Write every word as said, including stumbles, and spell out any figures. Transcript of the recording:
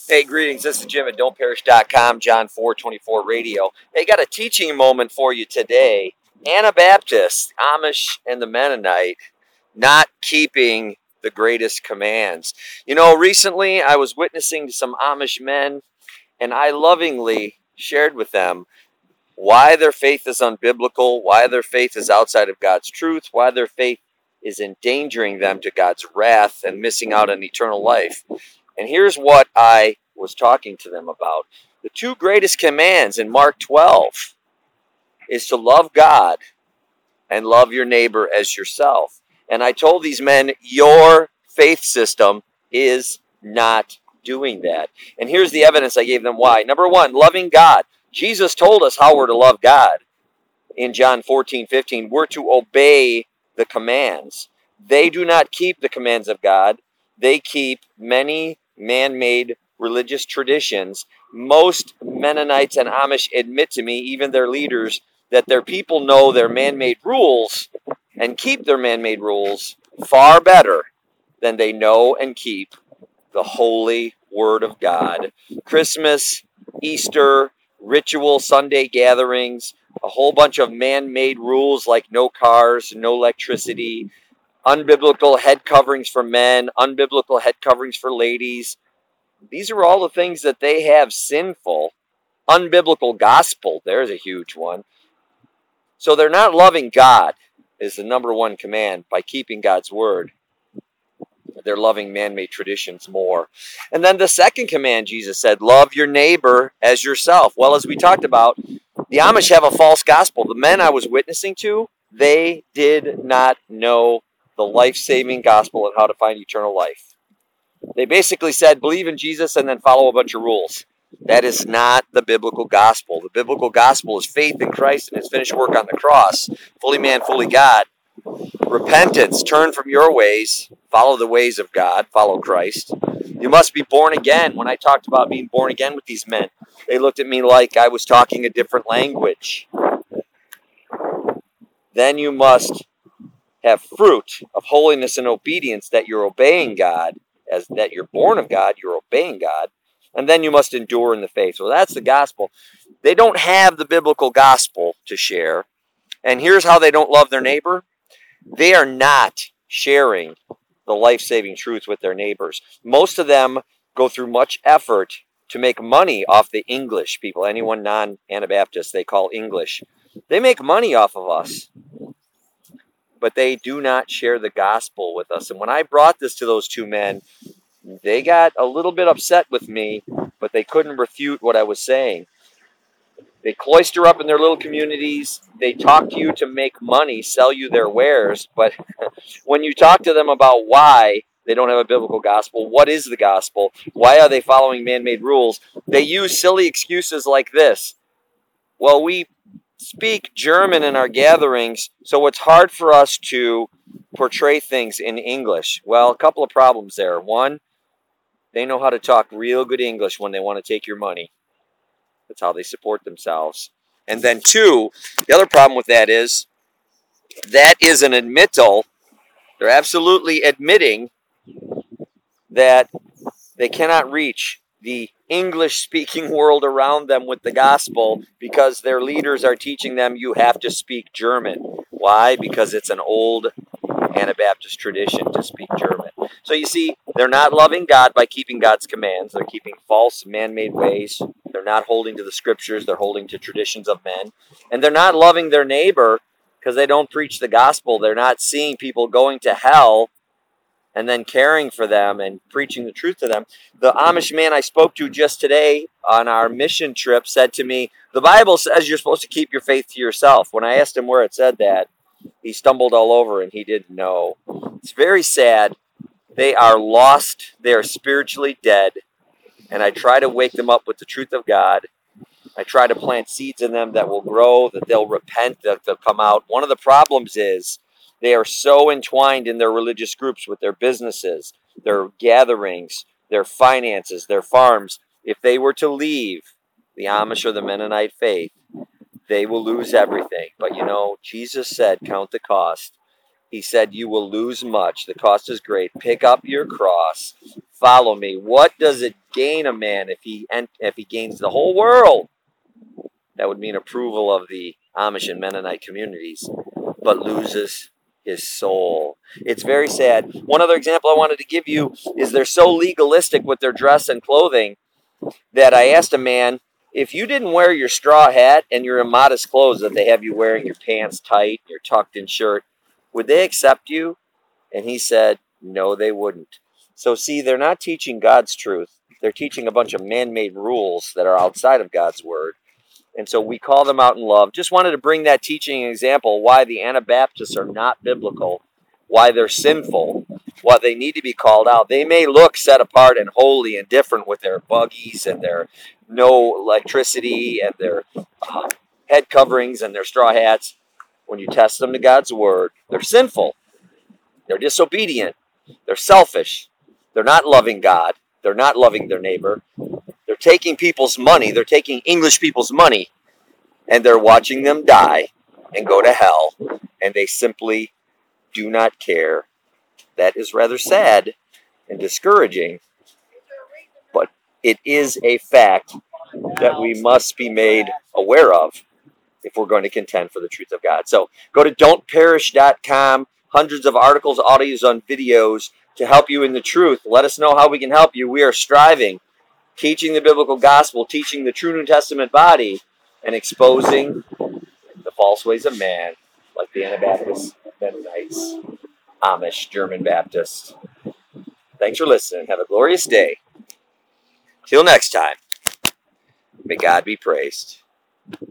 Hey, greetings. This is Jim at don't perish dot com, John four twenty-four Radio. Hey, got a teaching moment for you today. Anabaptists, Amish, and the Mennonite not keeping the greatest commands. You know, recently I was witnessing to some Amish men, and I lovingly shared with them why their faith is unbiblical, why their faith is outside of God's truth, why their faith is endangering them to God's wrath and missing out on eternal life. And here's what I was talking to them about. The two greatest commands in Mark twelve is to love God and love your neighbor as yourself. And I told these men, your faith system is not doing that. And here's the evidence I gave them why. Number one, loving God. Jesus told us how we're to love God. In John fourteen fifteen, we're to obey the commands. They do not keep the commands of God. They keep many man-made religious traditions. Most Mennonites and Amish admit to me, even their leaders, that their people know their man-made rules and keep their man-made rules far better than they know and keep the holy Word of God. Christmas, Easter, ritual Sunday gatherings, a whole bunch of man-made rules like no cars, no electricity, unbiblical head coverings for men, unbiblical head coverings for ladies. These are all the things that they have sinful. Unbiblical gospel, there's a huge one. So they're not loving God is the number one command by keeping God's word. They're loving man-made traditions more. And then the second command, Jesus said, love your neighbor as yourself. Well, as we talked about, the Amish have a false gospel. The men I was witnessing to, they did not know the life-saving gospel and how to find eternal life. They basically said, believe in Jesus and then follow a bunch of rules. That is not the biblical gospel. The biblical gospel is faith in Christ and his finished work on the cross. Fully man, fully God. Repentance, turn from your ways, follow the ways of God, follow Christ. You must be born again. When I talked about being born again with these men, they looked at me like I was talking a different language. Then you must have fruit of holiness and obedience, that you're obeying God, as that you're born of God, you're obeying God, and then you must endure in the faith. So that's the gospel. They don't have the biblical gospel to share. And here's how they don't love their neighbor. They are not sharing the life-saving truth with their neighbors. Most of them go through much effort to make money off the English people. Anyone non-Anabaptist, they call English. They make money off of us, but they do not share the gospel with us. And when I brought this to those two men, they got a little bit upset with me, but they couldn't refute what I was saying. They cloister up in their little communities. They talk to you to make money, sell you their wares. But when you talk to them about why they don't have a biblical gospel, what is the gospel, why are they following man-made rules, they use silly excuses like this. Well, we speak German in our gatherings, so it's hard for us to portray things in English. Well, a couple of problems there. One, they know how to talk real good English when they want to take your money. That's how they support themselves. And then two, the other problem with that is, that is an admittal. They're absolutely admitting that they cannot reach the English-speaking world around them with the gospel because their leaders are teaching them you have to speak German. Why? Because it's an old Anabaptist tradition to speak German. So you see, they're not loving God by keeping God's commands. They're keeping false man-made ways. They're not holding to the scriptures. They're holding to traditions of men. And they're not loving their neighbor because they don't preach the gospel. They're not seeing people going to hell and then caring for them and preaching the truth to them. The Amish man I spoke to just today on our mission trip said to me, the Bible says you're supposed to keep your faith to yourself. When I asked him where it said that, he stumbled all over and he didn't know. It's very sad. They are lost. They are spiritually dead. And I try to wake them up with the truth of God. I try to plant seeds in them that will grow, that they'll repent, that they'll come out. One of the problems is they are so entwined in their religious groups with their businesses, their gatherings, their finances, their farms. If they were to leave the Amish or the Mennonite faith, they will lose everything. But you know, Jesus said, count the cost. He said, you will lose much. The cost is great. Pick up your cross. Follow me. What does it gain a man if he if he gains the whole world? That would mean approval of the Amish and Mennonite communities, but loses his soul. It's very sad. One other example I wanted to give you is they're so legalistic with their dress and clothing that I asked a man, if you didn't wear your straw hat and your immodest clothes that they have you wearing, your pants tight, your tucked in shirt, would they accept you? And he said, no, they wouldn't. So see, they're not teaching God's truth. They're teaching a bunch of man-made rules that are outside of God's word. And so we call them out in love. Just wanted to bring that teaching example, why the Anabaptists are not biblical, why they're sinful, why they need to be called out. They may look set apart and holy and different with their buggies and their no electricity and their uh, head coverings and their straw hats. When you test them to God's word, they're sinful. They're disobedient. They're selfish. They're not loving God. They're not loving their neighbor. They're taking people's money. They're taking English people's money, and they're watching them die and go to hell, and they simply do not care. That is rather sad and discouraging, but it is a fact that we must be made aware of if we're going to contend for the truth of God. So go to don't perish dot com, hundreds of articles, audios, and videos to help you in the truth. Let us know how we can help you. We are striving, teaching the biblical gospel, teaching the true New Testament body, and exposing the false ways of man, like the Anabaptists, Mennonites, Amish, German Baptists. Thanks for listening. Have a glorious day. Till next time, may God be praised.